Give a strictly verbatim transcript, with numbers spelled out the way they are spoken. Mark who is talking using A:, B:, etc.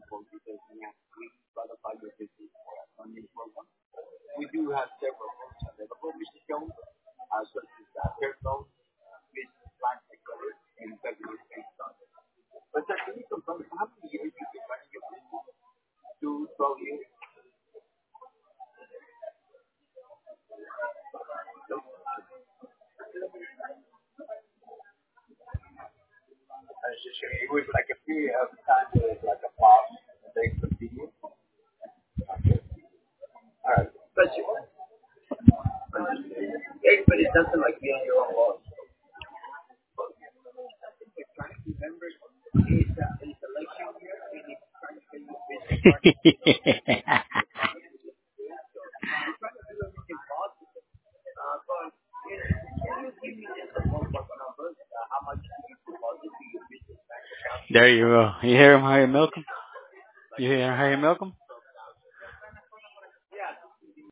A: There you go. You hear him, Harry Malcolm? You hear Harry Malcolm?